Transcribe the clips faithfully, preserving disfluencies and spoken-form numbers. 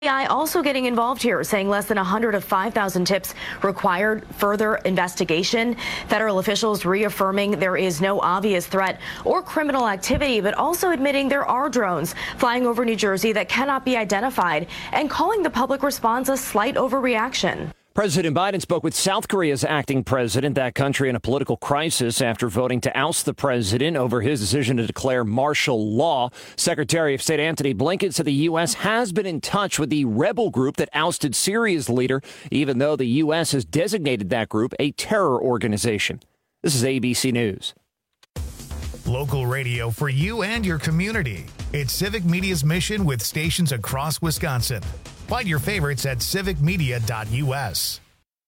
F B I also getting involved here, saying less than one hundred of five thousand tips required further investigation. Federal officials reaffirming there is no obvious threat or criminal activity, but also admitting there are drones flying over New Jersey that cannot be identified and calling the public response a slight overreaction. President Biden spoke with South Korea's acting president, that country in a political crisis after voting to oust the president over his decision to declare martial law. Secretary of State Antony Blinken said the U S has been in touch with the rebel group that ousted Syria's leader, even though the U S has designated that group a terror organization. This is A B C News. Local radio for you and your community. It's Civic Media's mission with stations across Wisconsin. Find your favorites at civic media dot U S.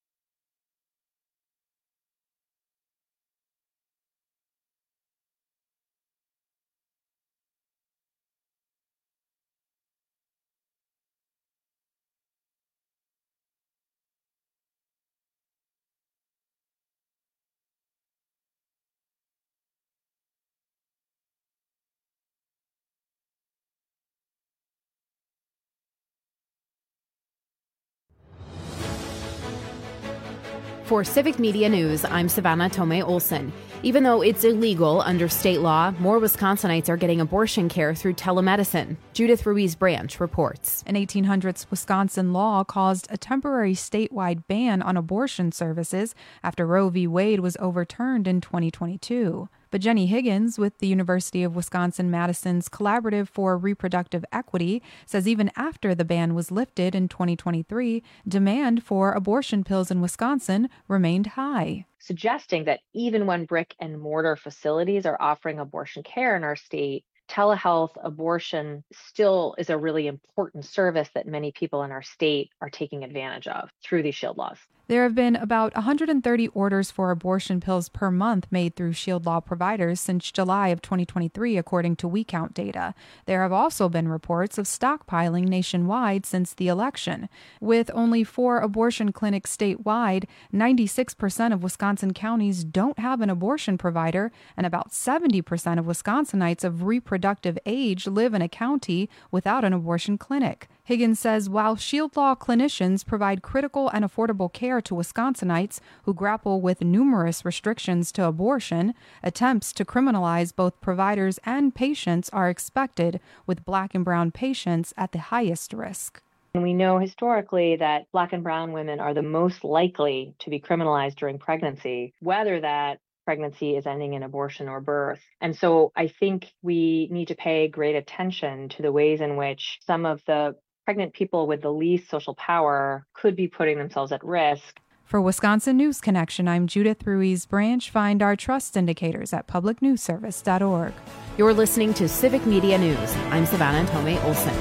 For Civic Media News, I'm Savannah Tomei Olson. Even though it's illegal under state law, more Wisconsinites are getting abortion care through telemedicine. Judith Ruiz Branch reports. An eighteen hundreds Wisconsin law caused a temporary statewide ban on abortion services after Roe v. Wade was overturned in twenty twenty-two. But Jenny Higgins with the University of Wisconsin-Madison's Collaborative for Reproductive Equity says even after the ban was lifted in twenty twenty-three, demand for abortion pills in Wisconsin remained high, suggesting that even when brick and mortar facilities are offering abortion care in our state, telehealth abortion still is a really important service that many people in our state are taking advantage of through these SHIELD laws. There have been about one hundred thirty orders for abortion pills per month made through SHIELD law providers since July of twenty twenty-three, according to WeCount data. There have also been reports of stockpiling nationwide since the election. With only four abortion clinics statewide, ninety-six percent of Wisconsin counties don't have an abortion provider, and about seventy percent of Wisconsinites of reproductive age live in a county without an abortion clinic. Higgins says while SHIELD law clinicians provide critical and affordable care to Wisconsinites who grapple with numerous restrictions to abortion, attempts to criminalize both providers and patients are expected, with Black and brown patients at the highest risk. We know historically that Black and brown women are the most likely to be criminalized during pregnancy, whether that pregnancy is ending in abortion or birth. And so I think we need to pay great attention to the ways in which some of the pregnant people with the least social power could be putting themselves at risk. For Wisconsin News Connection, I'm Judith Ruiz Branch. Find our trust indicators at public news service dot org. You're listening to Civic Media News. I'm Savannah Tomei Olson.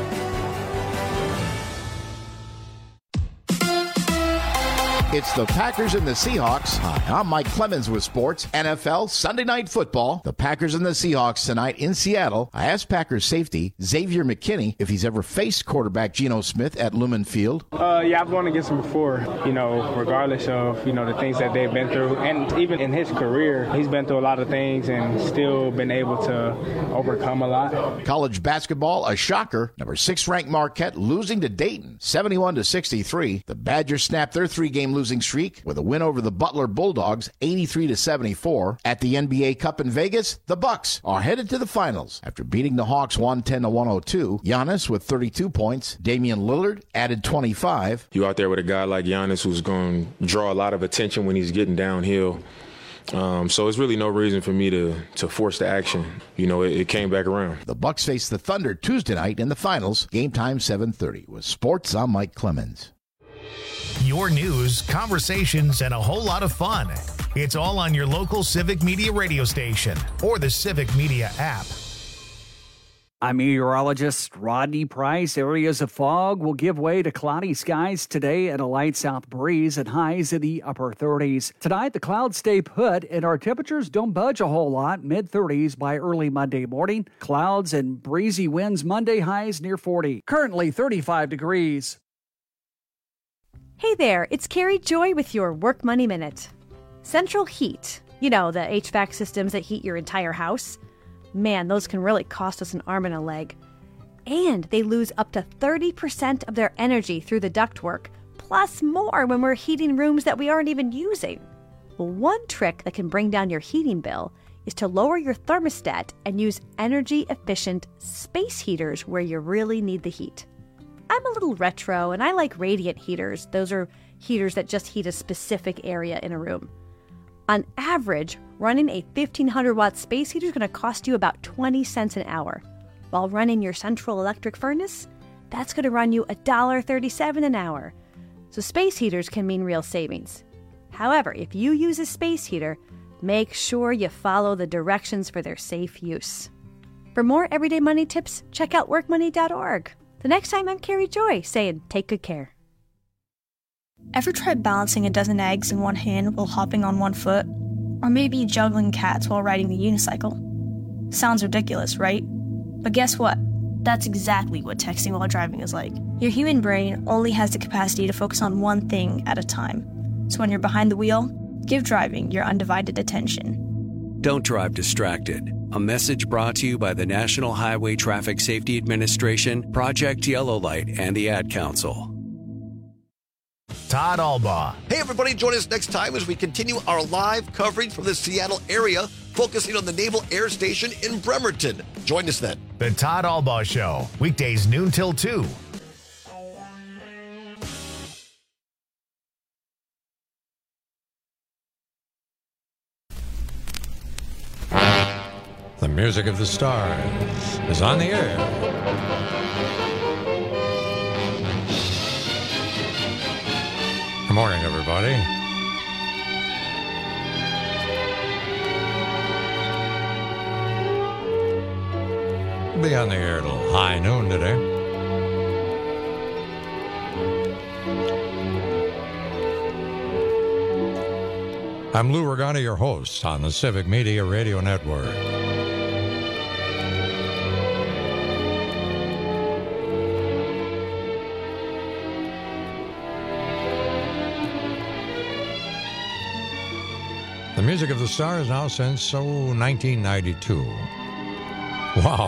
It's the Packers and the Seahawks. Hi, I'm Mike Clemens with sports. N F L Sunday Night Football. The Packers and the Seahawks tonight in Seattle. I asked Packers safety Xavier McKinney if he's ever faced quarterback Geno Smith at Lumen Field. Uh, yeah, I've gone against him before, you know, regardless of, you know, the things that they've been through. And even in his career, he's been through a lot of things and still been able to overcome a lot. College basketball, a shocker. Number six ranked Marquette losing to Dayton, seventy-one to sixty-three. The Badgers snapped their three-game losing streak with a win over the Butler Bulldogs, eighty-three to seventy-four. At the N B A Cup in Vegas, the Bucks are headed to the finals after beating the Hawks one ten to one oh two. Giannis with thirty-two points. Damian Lillard added twenty-five. You out there with a guy like Giannis who's going to draw a lot of attention when he's getting downhill. Um, so it's really no reason for me to to force the action. You know, it, it came back around. The Bucks face the Thunder Tuesday night in the finals. Game time seven thirty. With sports, I'm Mike Clemens. Your news, conversations, and a whole lot of fun. It's all on your local Civic Media radio station or the Civic Media app. I'm meteorologist Rodney Price. Areas of fog will give way to cloudy skies today and a light south breeze and highs in the upper thirties. Tonight, the clouds stay put and our temperatures don't budge a whole lot, mid thirties by early Monday morning. Clouds and breezy winds Monday, highs near forty. Currently thirty-five degrees. Hey there, it's Carrie Joy with your Work Money Minute. Central heat, you know, the H V A C systems that heat your entire house. Man, those can really cost us an arm and a leg. And they lose up to thirty percent of their energy through the ductwork, plus more when we're heating rooms that we aren't even using. Well, one trick that can bring down your heating bill is to lower your thermostat and use energy-efficient space heaters where you really need the heat. I'm a little retro, and I like radiant heaters. Those are heaters that just heat a specific area in a room. On average, running a fifteen hundred watt space heater is going to cost you about twenty cents an hour. While running your central electric furnace, that's going to run you one dollar and thirty-seven cents an hour. So space heaters can mean real savings. However, if you use a space heater, make sure you follow the directions for their safe use. For more everyday money tips, check out work money dot org. The next time, I'm Carrie Joy saying, take good care. Ever tried balancing a dozen eggs in one hand while hopping on one foot? Or maybe juggling cats while riding the unicycle? Sounds ridiculous, right? But guess what? That's exactly what texting while driving is like. Your human brain only has the capacity to focus on one thing at a time. So when you're behind the wheel, give driving your undivided attention. Don't drive distracted. A message brought to you by the National Highway Traffic Safety Administration, Project Yellow Light, and the Ad Council. Todd Albaugh. Hey, everybody, join us next time as we continue our live coverage from the Seattle area, focusing on the Naval Air Station in Bremerton. Join us then. The Todd Albaugh Show, weekdays noon till two. The music of the stars is on the air. Good morning, everybody. We'll be on the air till high noon today. I'm Lou Regani, your host on the Civic Media Radio Network. The music of the stars now since, oh, nineteen ninety-two. Wow.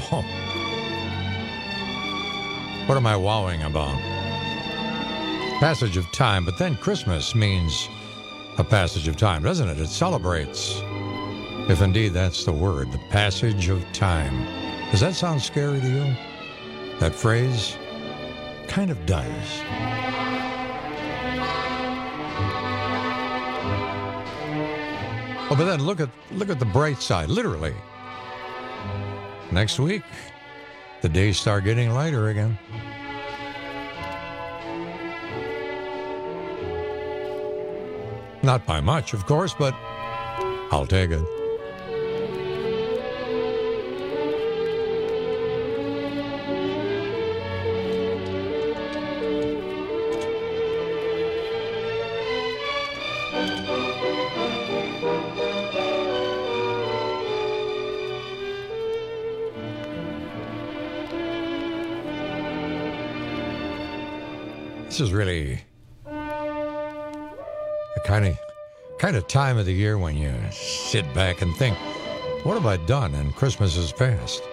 What am I wowing about? Passage of time, but then Christmas means a passage of time, doesn't it? It celebrates, if indeed that's the word, the passage of time. Does that sound scary to you? That phrase? Kind of does. Oh, but then look at look at the bright side, literally. Next week, the days start getting lighter again. Not by much, of course, but I'll take it. This is really the kind of kind of time of the year when you sit back and think, what have I done? And Christmas is past.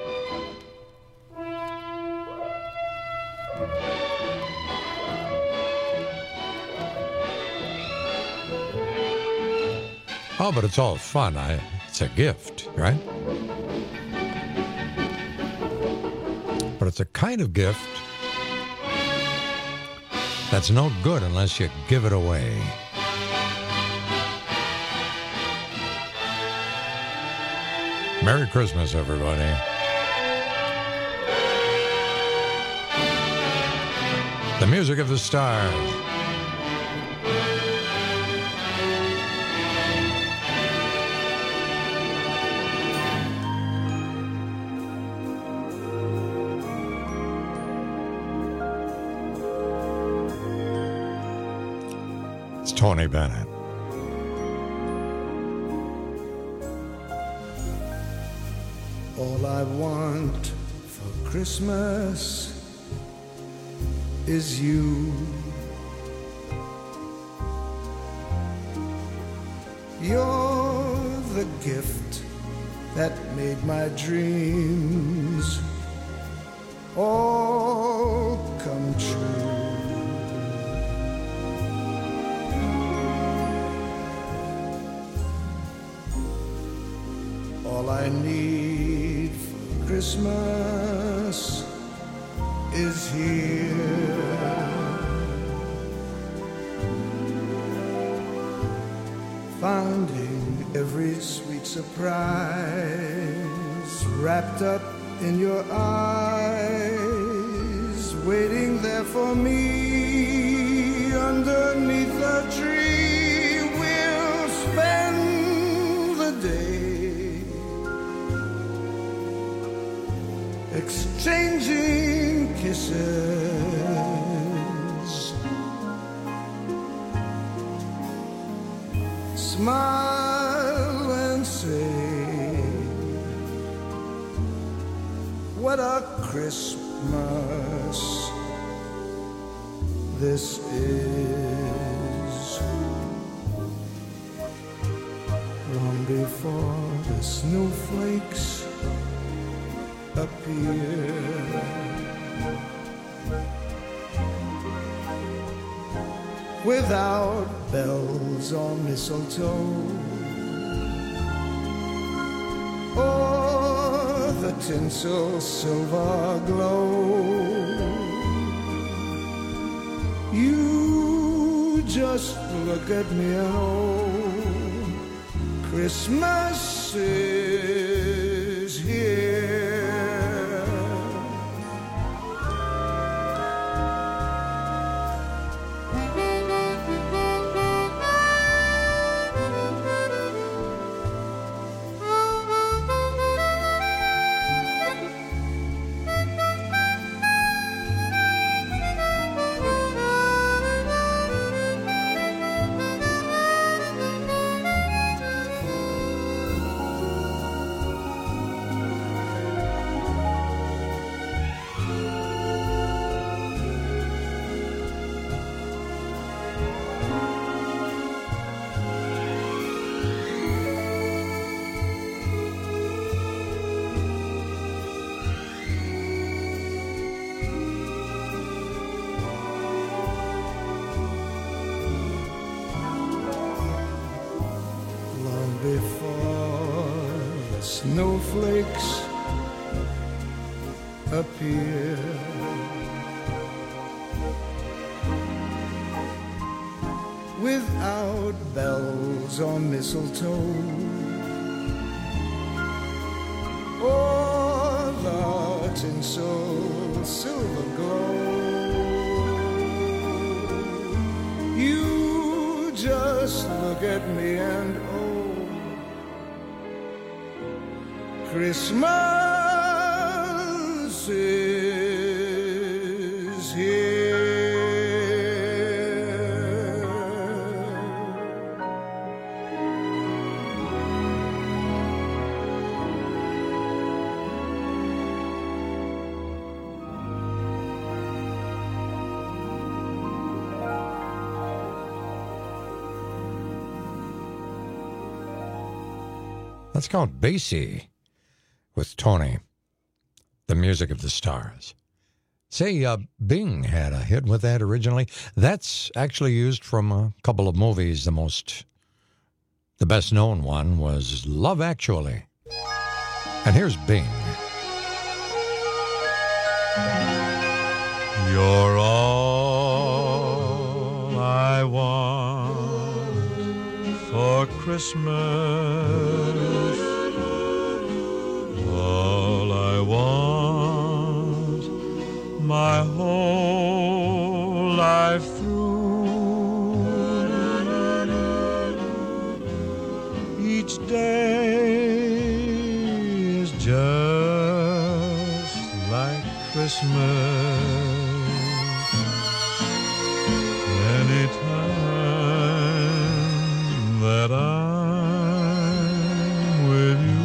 Oh, but it's all fun. I, it's a gift, right? But it's a kind of gift that's no good unless you give it away. Merry Christmas, everybody. The music of the stars. Tony Bennett. All I want for Christmas is you. You're the gift that made my dreams all come true. All I need for Christmas is here. Finding every sweet surprise wrapped up in your eyes, waiting there for me underneath the tree. We'll spend the day exchanging kisses, smile and say, what a Christmas this is. Long before the snowflakes appear, without bells or mistletoe, or the tinsel silver glow, you just look at me and oh, Christmas is here. Snowflakes appear, without bells or mistletoe, or the tinsel silver glow, you just look at me and oh, Christmas is here. That's called Basie with Tony, the music of the stars. Say, uh, Bing had a hit with that originally. That's actually used from a couple of movies. The most, the best known one was Love Actually. And here's Bing. You're all I want for Christmas. All I want my whole life through. Each day is just like Christmas. Anytime that I'm with you.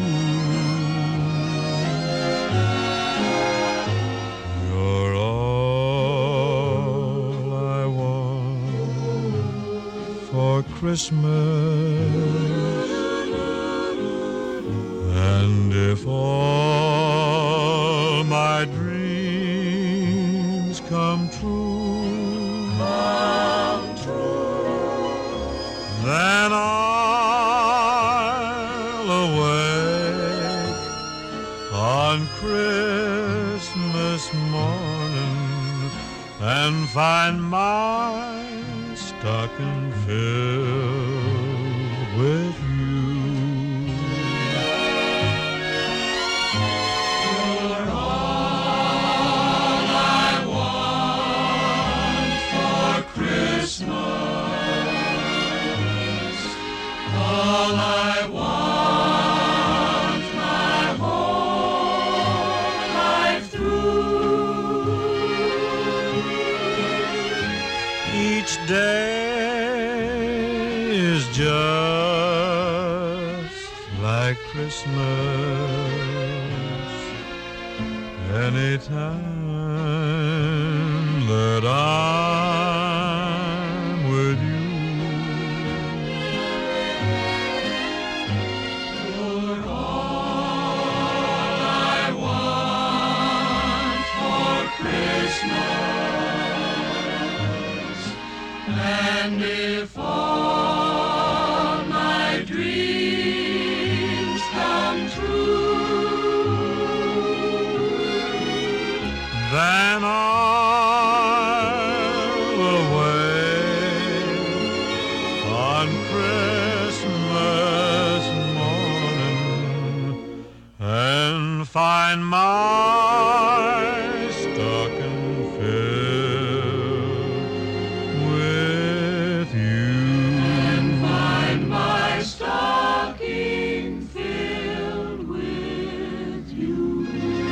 Christmas, and if all my dreams and find my stocking filled with you. You're all I want for Christmas. All I want my whole life through. Each day is just like Christmas. Anytime that I'm with you. You're all I want for Christmas. And if all my dreams come true, Then I'll away on Christmas morning and find my stocking filled with you. and find my stocking filled with you.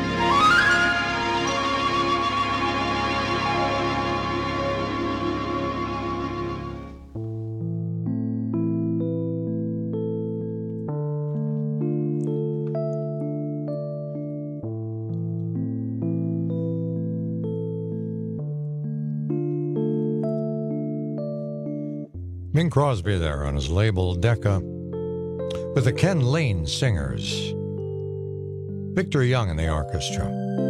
Bing Crosby there on his label Decca with the Ken Lane Singers. Victor Young in the orchestra.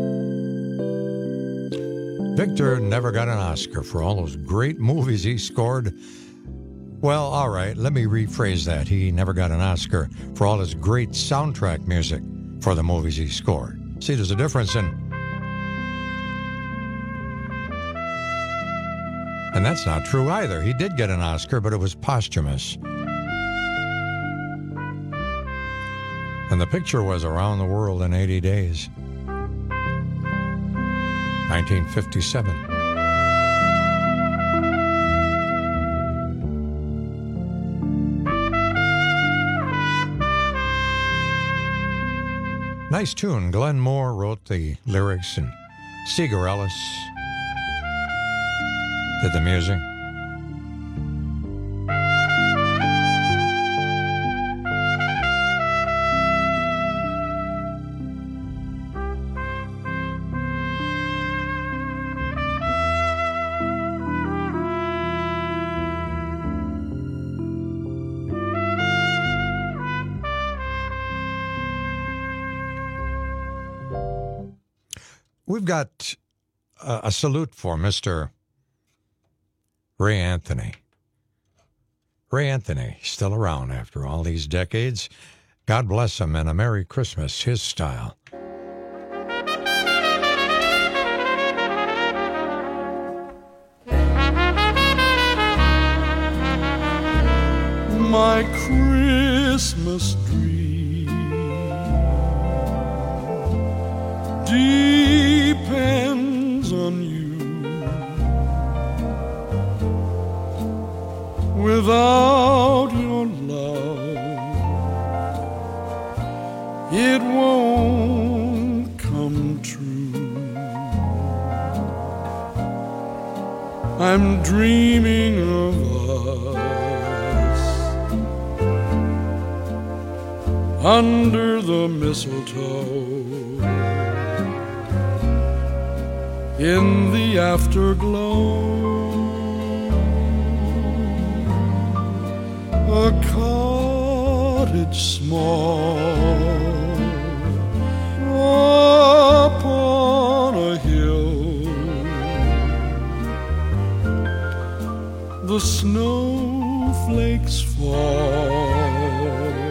Victor never got an Oscar for all those great movies he scored. Well, all right, let me rephrase that. He never got an Oscar for all his great soundtrack music for the movies he scored. See, there's a difference in... And that's not true either. He did get an Oscar, but it was posthumous. And the picture was Around the World in eighty days. nineteen fifty-seven. Nice tune. Glenn Moore wrote the lyrics and Seeger Ellis did the music. We've got a, a salute for Mister Ray Anthony. Ray Anthony, still around after all these decades. God bless him and a Merry Christmas, his style. My Christmas dream depends on you. Without your love, it won't come true. I'm dreaming of us under the mistletoe in the afterglow. A cottage small upon a hill, the snowflakes fall,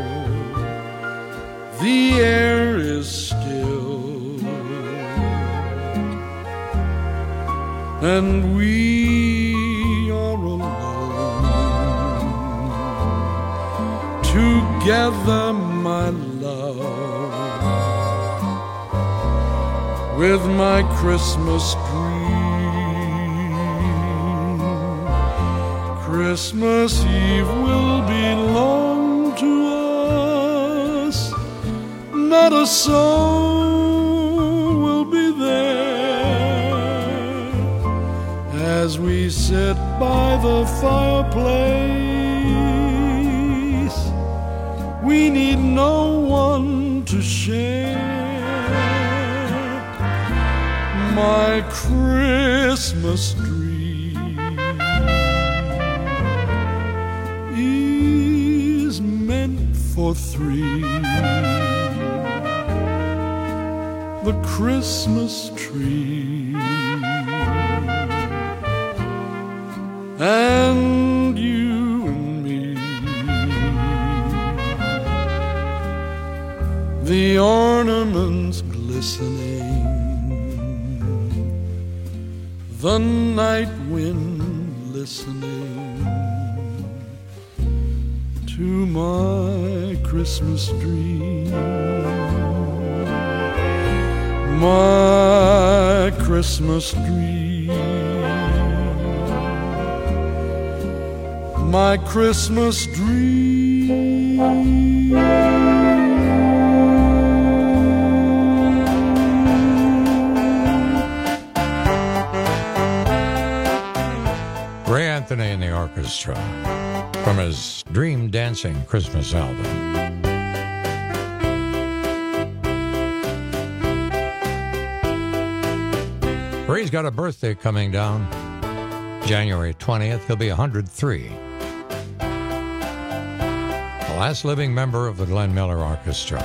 the air is still, and we are alone. Together, my love, with my Christmas dream. Christmas Eve will belong to us, not a soul will be there as we sit by the fireplace. We need no one to share my Christmas dream. Is meant for three. The Christmas tree and you and me. The ornaments glistening, the night wind listening to my Christmas dream. My Christmas dream, my Christmas dream. Ray Anthony and the orchestra from his Dream Dancing Christmas album. Ray's got a birthday coming down January twentieth. He'll be one hundred three. The last living member of the Glenn Miller Orchestra.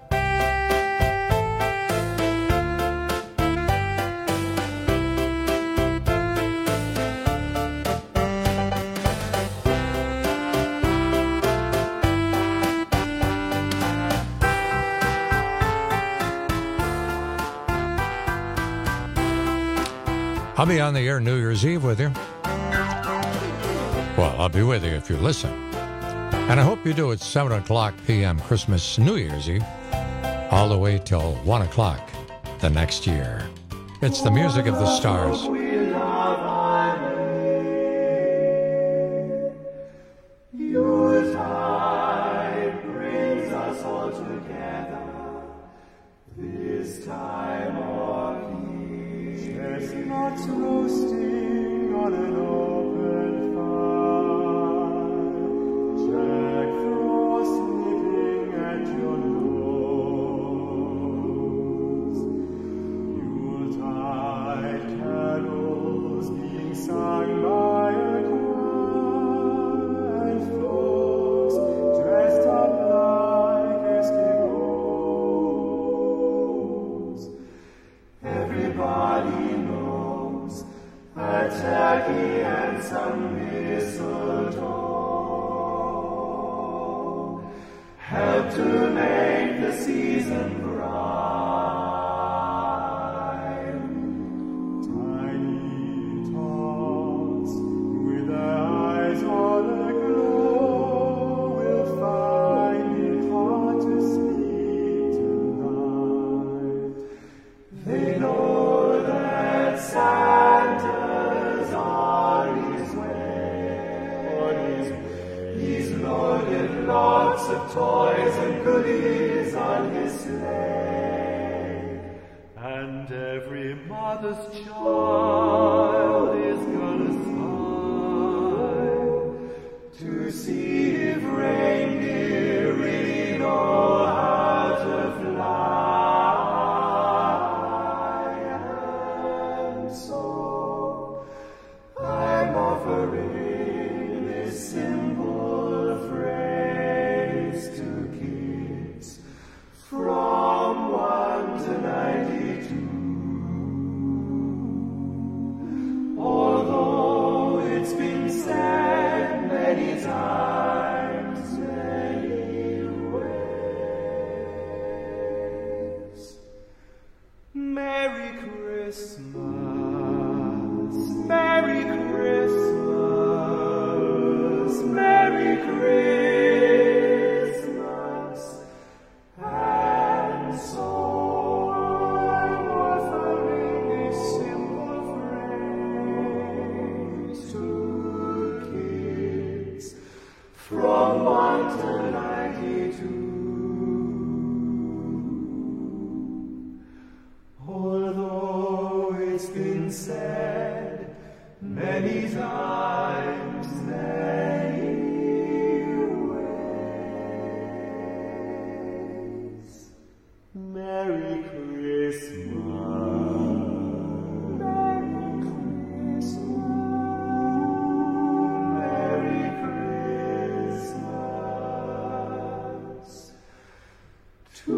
I'll be on the air New Year's Eve with you. Well, I'll be with you if you listen. And I hope you do at seven o'clock p.m. Christmas, New Year's Eve, all the way till one o'clock the next year. It's the music of the stars. Yuletide brings us all together this time of year. Chestnuts roasting on an open fire, Jack Frost nipping at your nose, Yuletide carols being sung by a choir, and folks dressed up like Eskimos. Everybody knows a turkey and some mistletoe help to make the season bright. Tiny tots with their eyes all aglow will find it hard to sleep tonight. They know that Santa's on his way. On his way. He's loaded lots of toys and goodies on his sleigh. And every mother's child is gonna smile to see if reindeer really know how to fly. And so I'm offering this simple phrase to kids from one to ninety-two. from one to ninety-two. Although it's been said many times, many ways, Merry Christmas, Merry Christmas, Merry Christmas to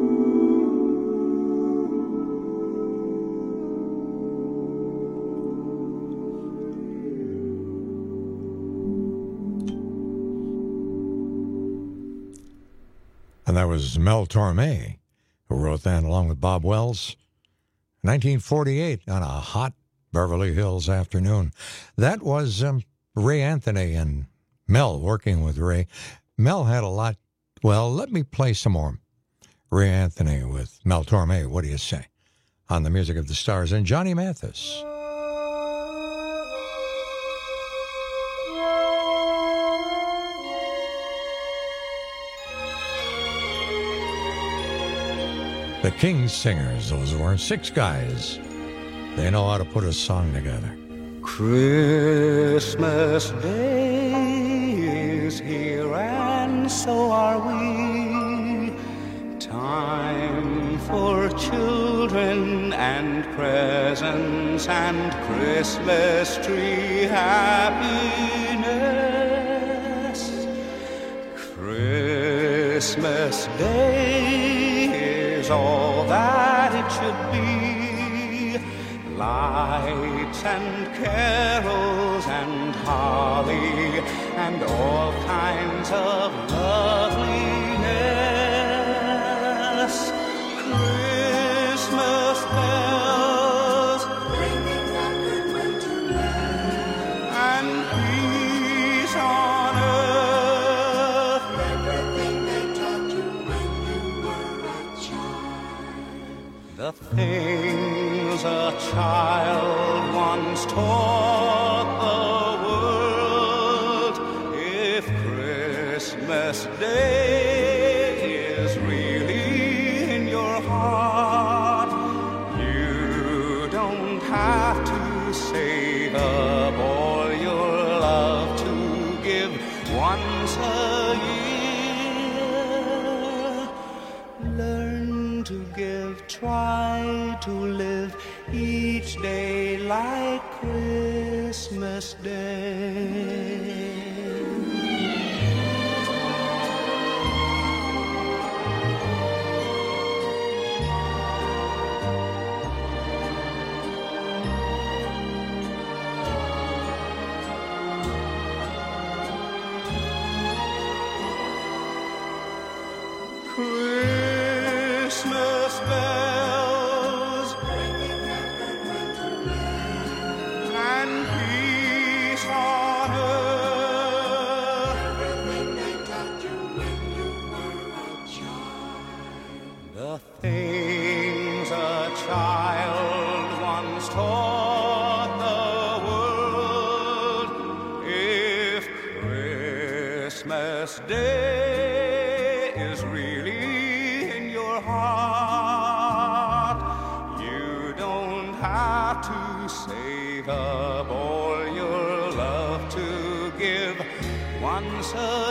And that was Mel Torme, who wrote that along with Bob Wells. nineteen forty-eight, on a hot Beverly Hills afternoon. That was um, Ray Anthony and Mel working with Ray. Mel had a lot. Well, let me play some more. Ray Anthony with Mel Torme, what do you say? On the Music of the Stars and Johnny Mathis. The King's Singers, those were six guys. They know how to put a song together. Christmas Day is here and so are we. Time for children and presents and Christmas tree happiness. Christmas Day all that it should be. Lights and carols and holly and all kinds of loveliness. Christmas bells ringing the good will to men, and peace on earth. Everything they taught you when you were a child. The things a child once taught the world. If Christmas Day is really in your heart, you don't have to save up all your love to give once a year. Learn to give, try to live each day like Christmas Day. Christmas bells and peace on earth. Everything they taught you when you were a child. The things a child once taught the world. If Christmas Day is really in your heart, you don't have to save up all your love to give once a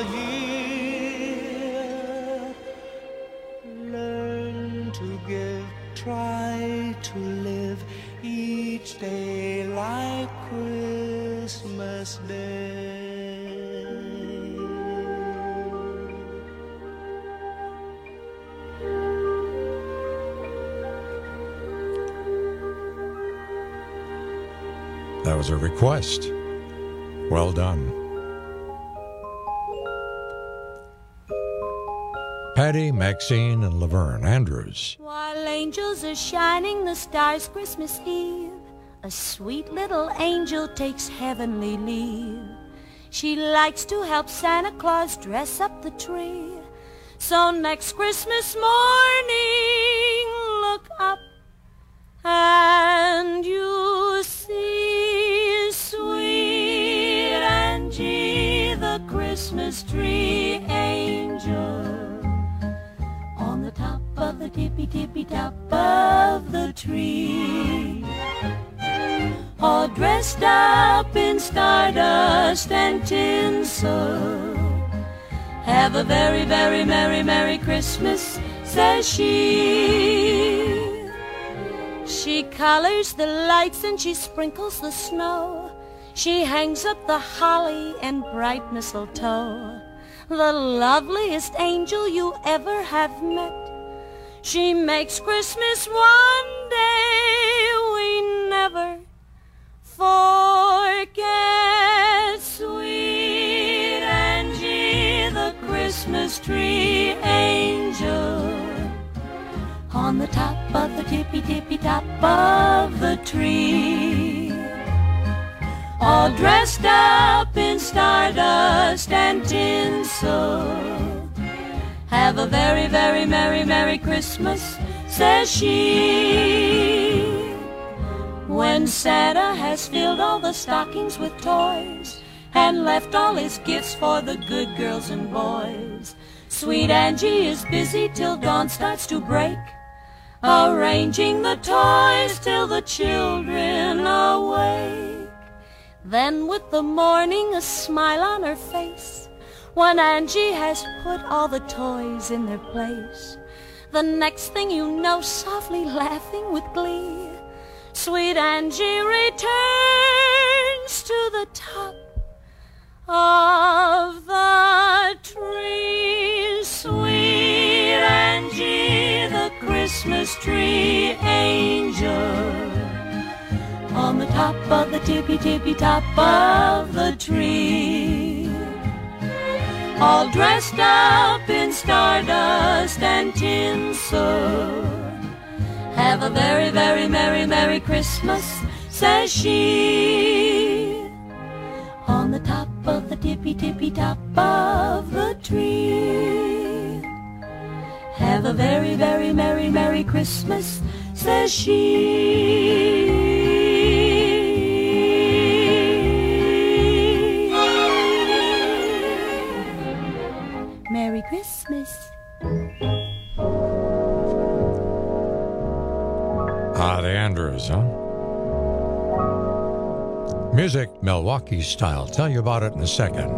year. Learn to give, try to live each day like Christmas Day. That was a request. Well done. Patty, Maxine, and Laverne Andrews. While angels are shining the stars Christmas Eve, a sweet little angel takes heavenly leave. She likes to help Santa Claus dress up the tree. So next Christmas morning, look up and you see sweet Angie, the Christmas Christmas tree, angel, on the top of the tippy tippy top of the tree, all dressed up in stardust and tinsel. Have a very, very merry, merry Christmas, says she. She colors the lights and she sprinkles the snow. She hangs up the holly and bright mistletoe. The loveliest angel you ever have met. She makes Christmas one day we never forget. Sweet Angie, the Christmas tree angel, on the top of the tippy tippy top of the tree, all dressed up in stardust and tinsel. Have a very, very merry, merry Christmas, says she. When Santa has filled all the stockings with toys and left all his gifts for the good girls and boys, sweet Angie is busy till dawn starts to break, arranging the toys till the children awake. Then with the morning a smile on her face, when Angie has put all the toys in their place, the next thing you know, softly laughing with glee, sweet Angie returns to the top of the tree. Sweet Angie, the Christmas tree angel, on the top of the tippy tippy top of the tree, all dressed up in stardust and tinsel. Have a very, very merry, merry Christmas, says she, on the top of the tippy tippy top of the tree. Have a very, very merry, merry Christmas, says she. Merry Christmas. Ah, the Andrews, huh? Music, Milwaukee style. Tell you about it in a second.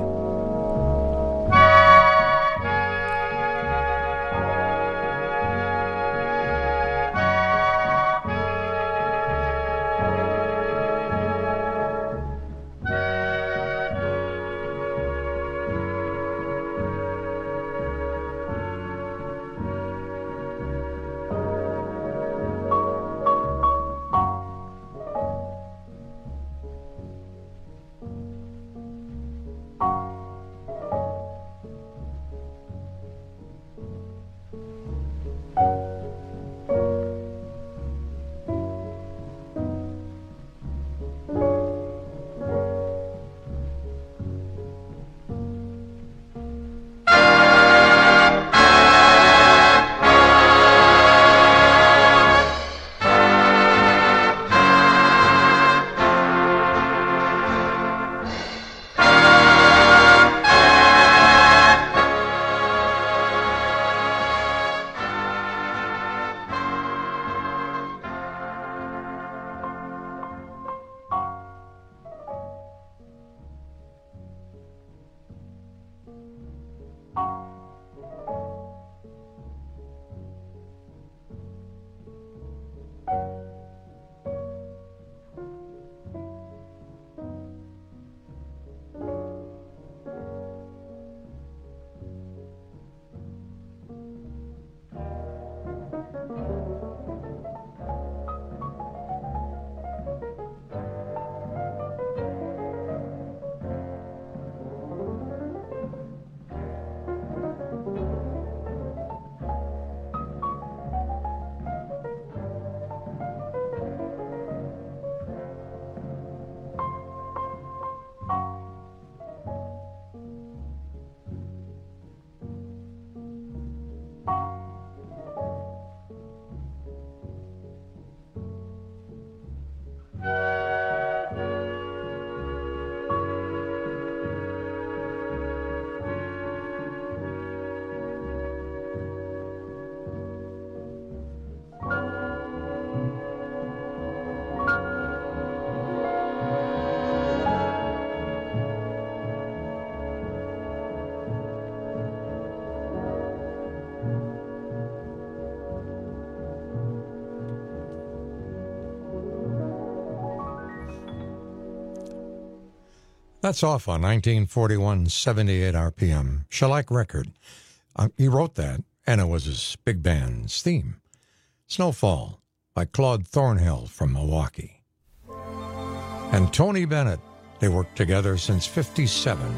That's off on nineteen forty-one, seventy-eight R P M. Shellac record. Uh, he wrote that, and it was his big band's theme. Snowfall by Claude Thornhill from Milwaukee. And Tony Bennett. They worked together since fifty-seven.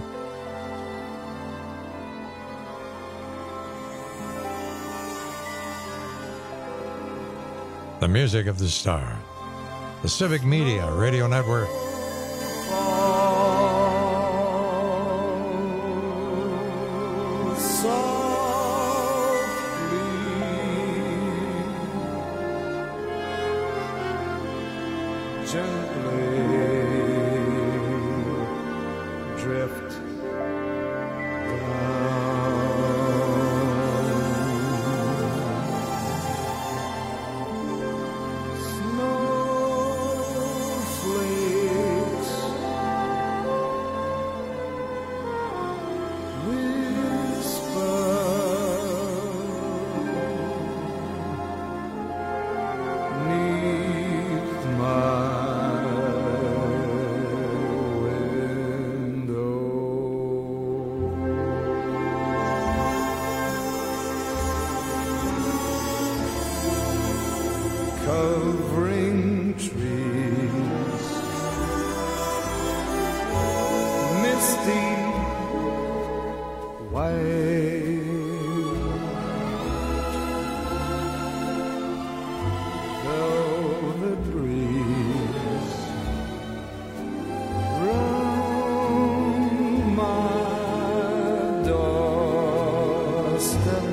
The music of the star. The Civic Media Radio Network. Covering trees, misty white, velvet breeze round my doorstep.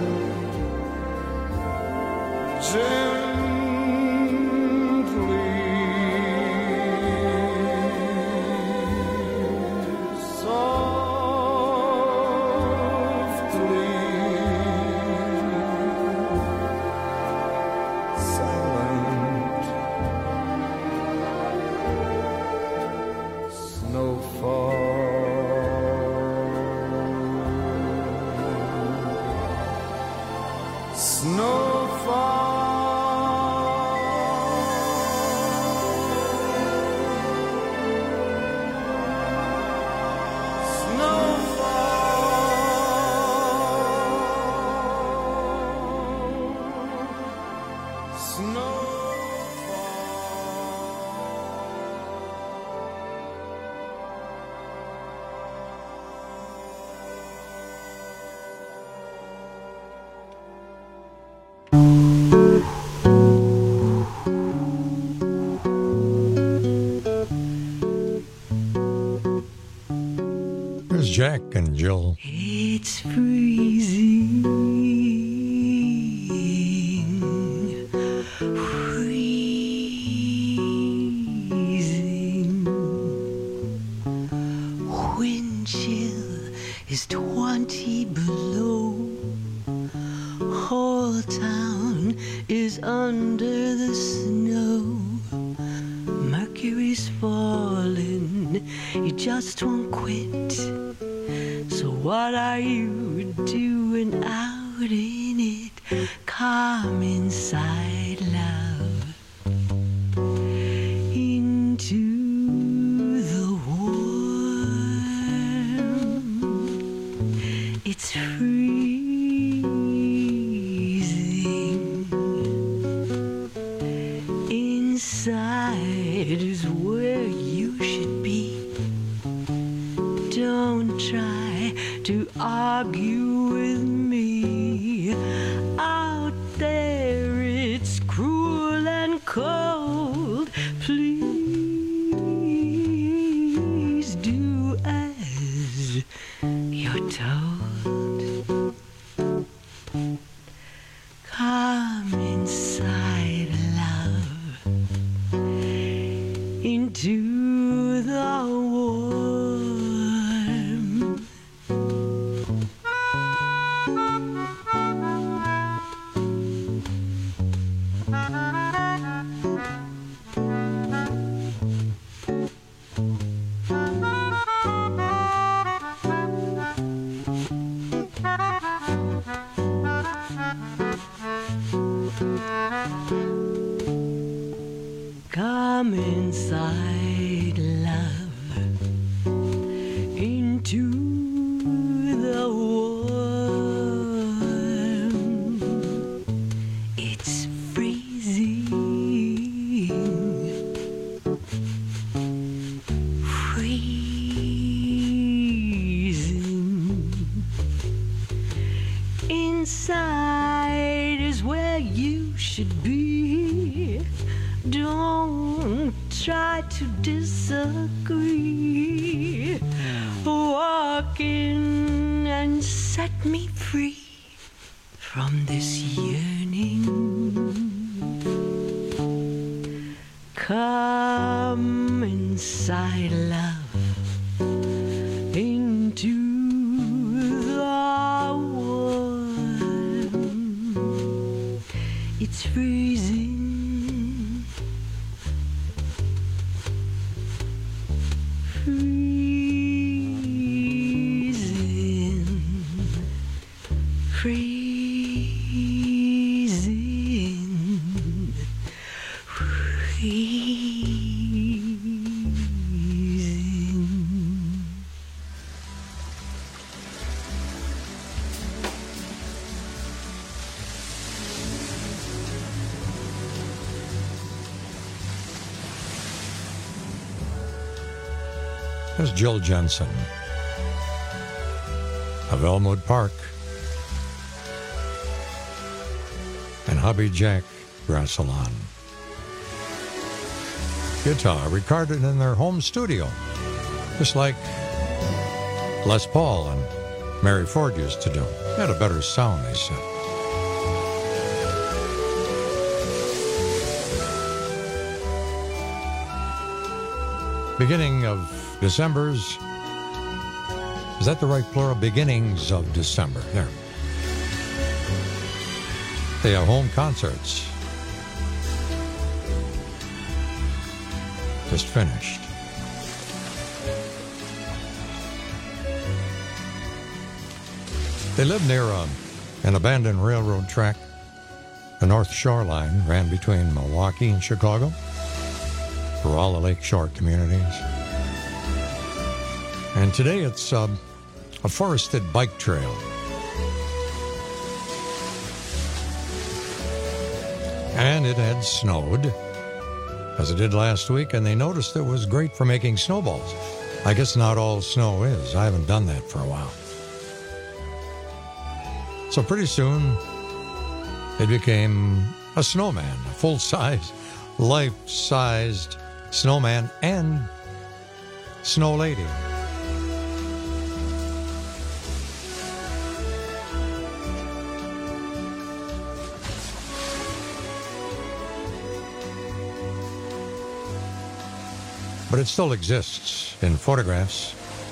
Here's Jack and Jill. It's freezing, freezing. Wind chill is twenty below. Whole town is under the snow. Mercury's falling, you just won't quit. So what are you doing out in it? Come inside, love, into the warm. It's freezing. Inside is where you should be. Don't try to argue with me. Out there it's cruel and cold. Please do as you're told. Come inside, love, into the warm. inside is where you should be. Don't try to disagree. Walk in and set me free from this yearning. Come inside, love, into the warm. It's freezing. Freezing. Freezing. Freezing. There's Jill Jensen of Elmwood Park and Hubby Jack Grass Salon. Guitar recorded in their home studio, just like Les Paul and Mary Ford used to do. They had a better sound, they said. Beginning of December's, is that the right plural? Beginnings of December. There. They have home concerts. Just finished. They live near a, an abandoned railroad track. The North Shore Line ran between Milwaukee and Chicago for all the lakeshore communities. And today it's uh, a forested bike trail. And it had snowed, as it did last week, and they noticed it was great for making snowballs. I guess not all snow is. I haven't done that for a while. So pretty soon, it became a snowman, a full-size, life-sized snowman and snow lady. But it still exists in photographs.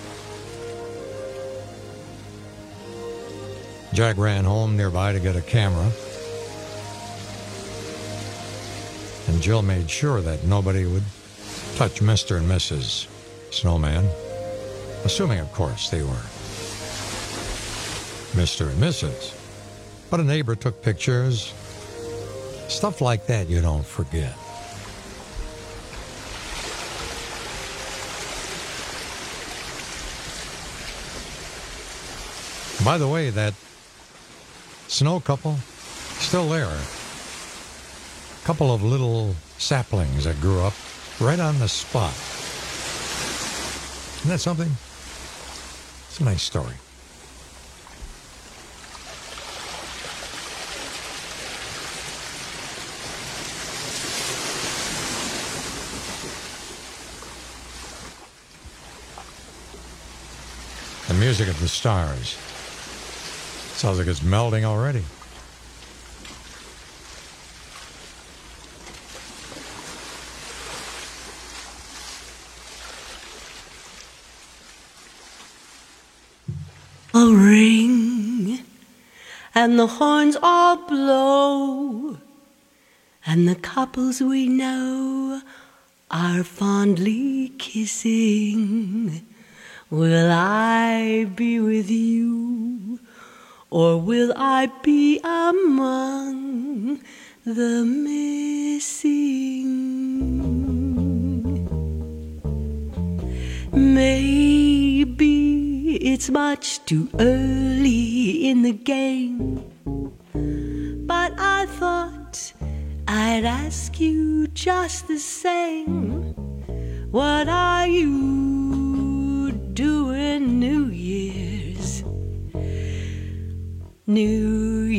Jack ran home nearby to get a camera. And Jill made sure that nobody would touch Mister and Missus Snowman. Assuming, of course, they were Mister and Missus But a neighbor took pictures. Stuff like that you don't forget. By the way, that snow couple, still there. A couple of little saplings that grew up right on the spot. Isn't that something? It's a nice story. The music of the stars. Sounds like it's melting already. A ring, and the horns all blow, and the couples we know are fondly kissing. Will I be with you, or will I be among the missing? Maybe it's much too early in the game, but I thought I'd ask you just the same. What are you doing New Year's? New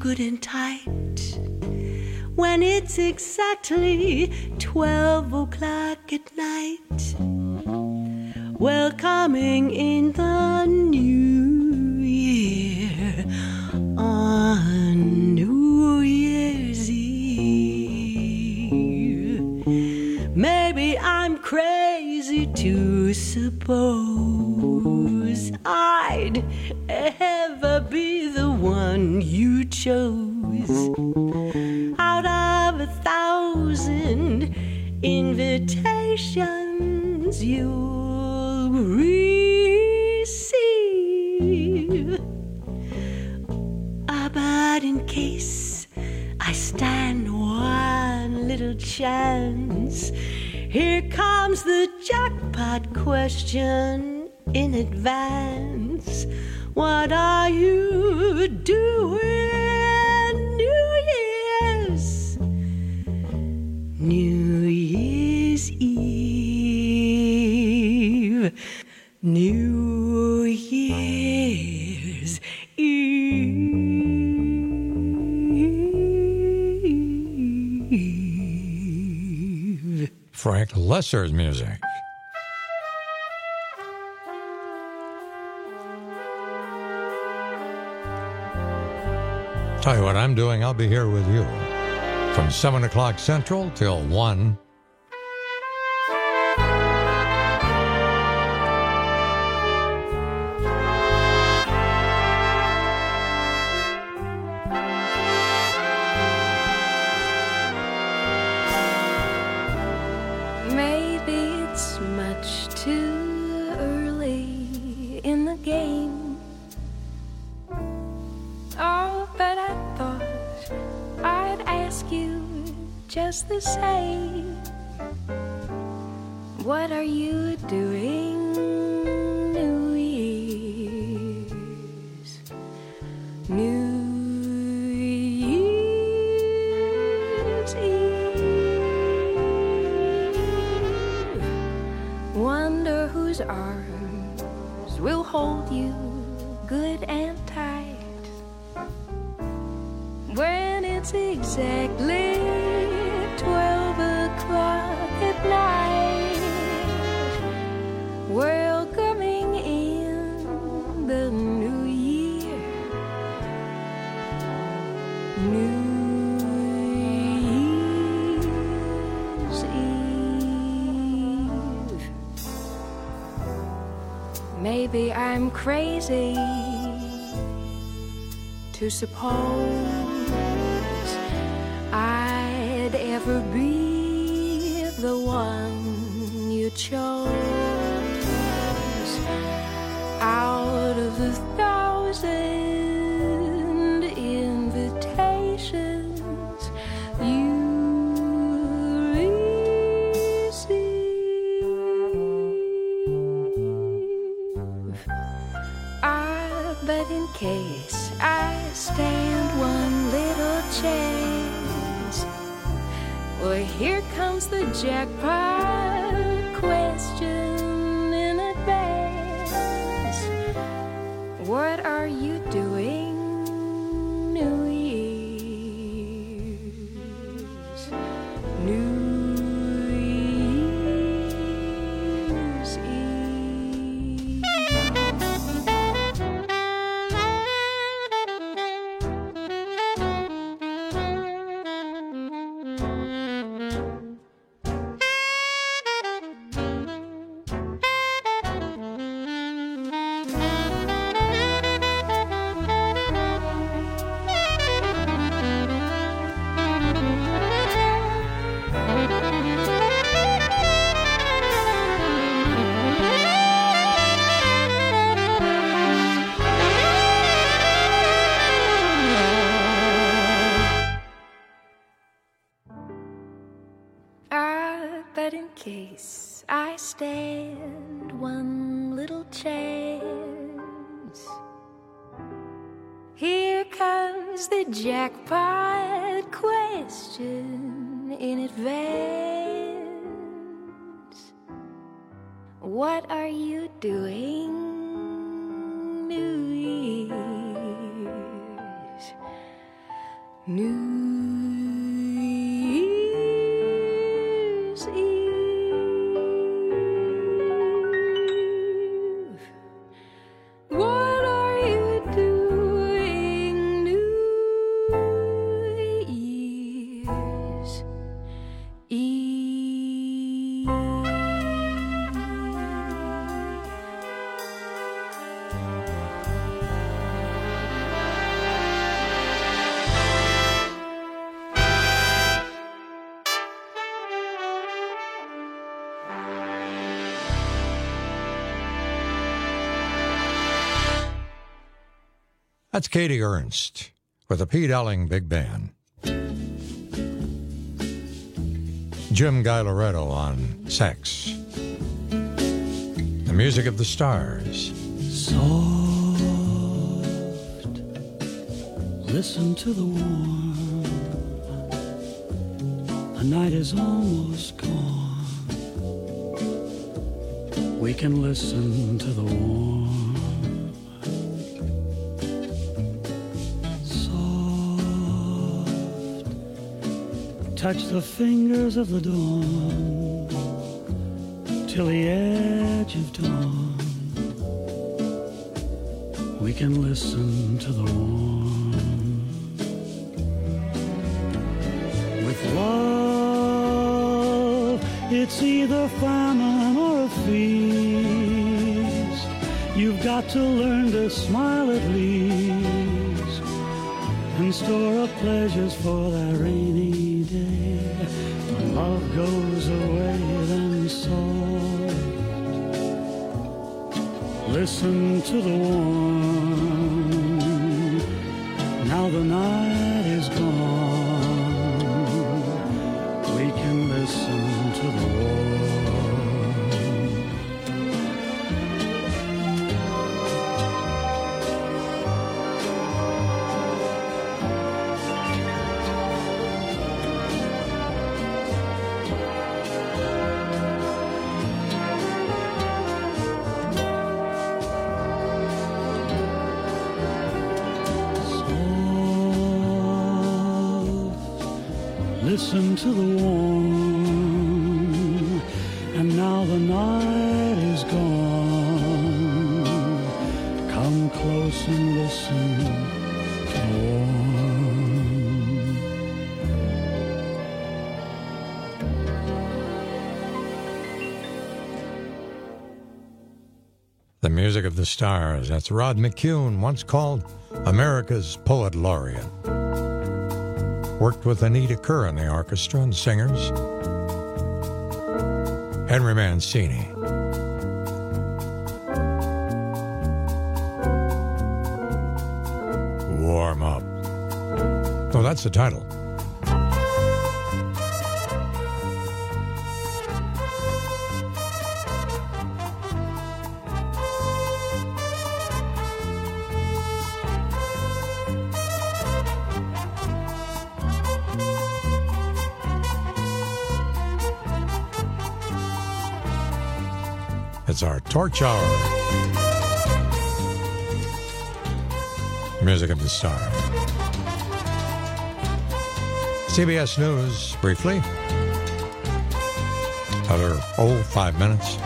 good and tight. When it's exactly twelve o'clock at night, welcoming in the new year on New Year's Eve. Maybe I'm crazy to suppose I'd ever be the one you chose. Out of a thousand invitations you'll receive. Ah, but in case I stand one little chance, here comes the jackpot question in advance. What are you doing New Year's? New Year's Eve. New Year's Eve. Frank Lesser's music. Tell you what I'm doing, I'll be here with you from seven o'clock Central till one. Maybe it's much too early in the game. Oh, but I thought I'd ask you just the same. What are you doing New Year's? New Year's Eve. Wonder whose arms will hold you good and tight when it's exactly twelve o'clock at night, welcoming in the new year, New Year's Eve. Maybe I'm crazy to suppose I'd ever be the one you chose. Out of the thousand invitations you receive, ah, but in case I stand one little chance, well, here comes the jackpot question in advance. What are you doing New Year's? New Year's Eve. But in case I stand one little chance, here comes the jackpot question in advance. What are you doing New Year's? New Year's Eve. What are you doing, New Year's Eve? That's Katie Ernst with the Pete Elling Big Band. Jim Guy Loretto on sax. The Music of the Stars. Soft, listen to the warm. The night is almost gone. We can listen to the warm. Touch the fingers of the dawn till the edge of dawn. We can listen to the warm. With love, it's either famine or a feast. You've got to learn to smile at least and store up pleasures for that rainy day. When love goes away, then soft, listen to the warm. Now the night is gone. We can listen to the warm. Listen to the warm, and now the night is gone. Come close and listen to the warm. The Music of the Stars. That's Rod McCune, once called America's Poet Laureate. Worked with Anita Kerr in the orchestra and singers. Henry Mancini. Warm Up. Oh, that's the title. It's our Torch Hour. Music of the Star. C B S News, briefly. Another, oh, five minutes.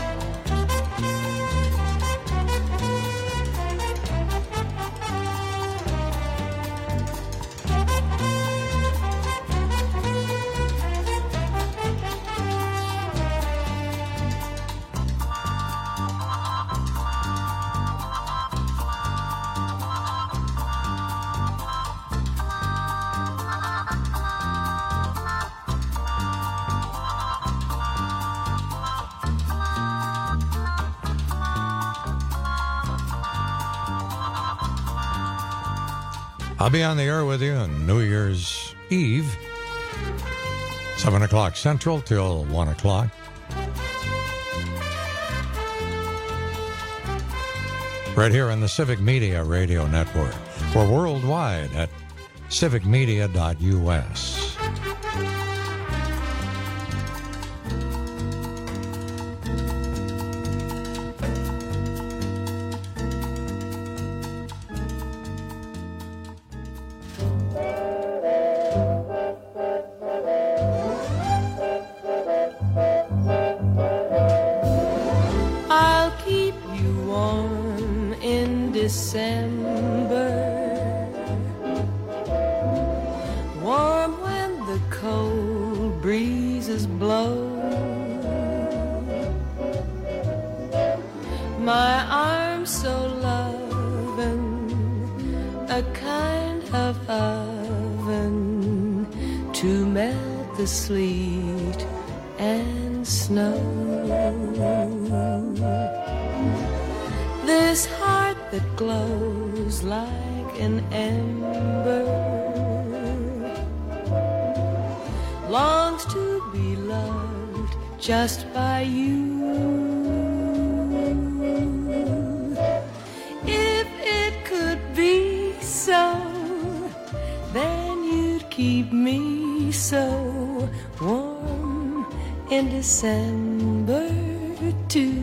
I'll be on the air with you on New Year's Eve, seven o'clock Central till one o'clock. Right here on the Civic Media Radio Network. We're worldwide at civic media dot U S. December, warm when the cold breezes blow. My arms so loving, a kind of oven to melt the sleet and snow. This heart that glows like an ember longs to be loved just by you. If it could be so, then you'd keep me so warm in December too.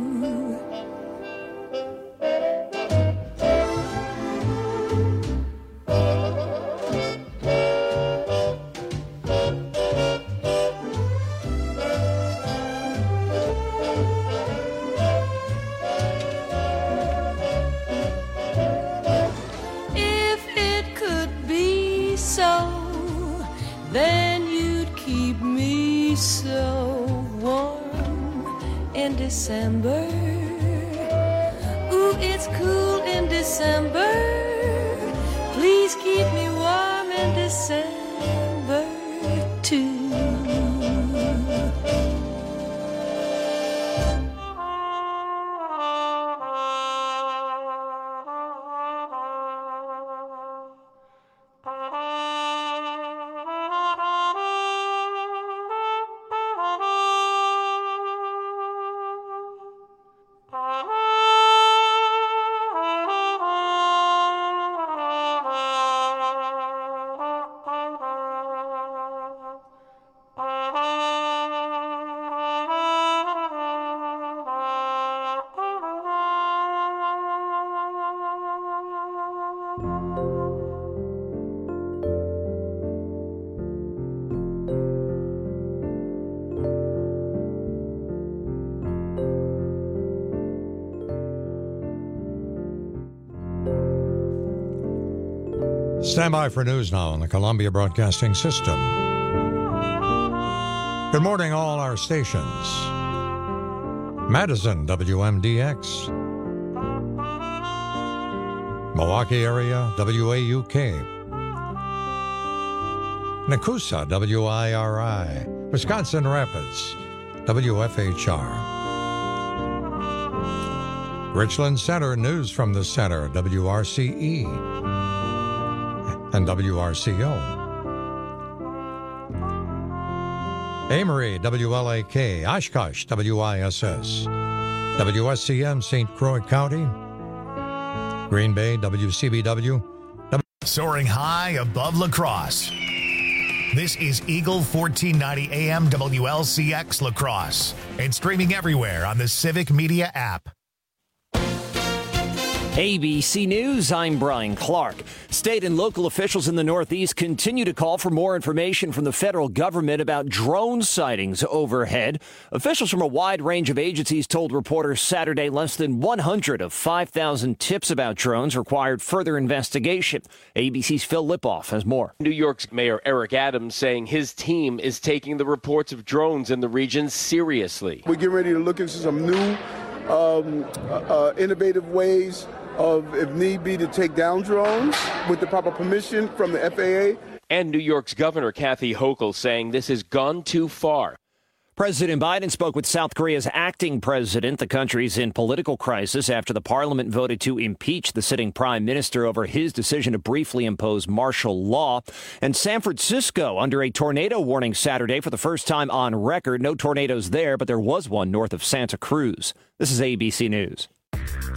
December, ooh, it's cool in December. Please keep me warm in December too. Stand by for news now on the Columbia Broadcasting System. Good morning, all our stations. Madison, W M D X. Milwaukee area, W A U K. Nakusa, W I R I. Wisconsin Rapids, W F H R. Richland Center, news from the center, W R C E. And W R C O. Amory, W L A K. Oshkosh, W I S S. W S C M, Saint Croix County. Green Bay, W C B W. W- Soaring high above La Crosse. This is Eagle fourteen ninety A M W L C X La Crosse. And streaming everywhere on the Civic Media app. A B C News, I'm Brian Clark. State and local officials in the Northeast continue to call for more information from the federal government about drone sightings overhead. Officials from a wide range of agencies told reporters Saturday less than one hundred of five thousand tips about drones required further investigation. A B C's Phil Lipoff has more. New York's Mayor Eric Adams saying his team is taking the reports of drones in the region seriously. We're getting ready to look into some new um, uh, innovative ways of, if need be, to take down drones with the proper permission from the F A A. And New York's Governor Kathy Hochul saying this has gone too far. President Biden spoke with South Korea's acting president. The country's in political crisis after the parliament voted to impeach the sitting prime minister over his decision to briefly impose martial law. And San Francisco under a tornado warning Saturday for the first time on record. No tornadoes there, but there was one north of Santa Cruz. This is A B C News.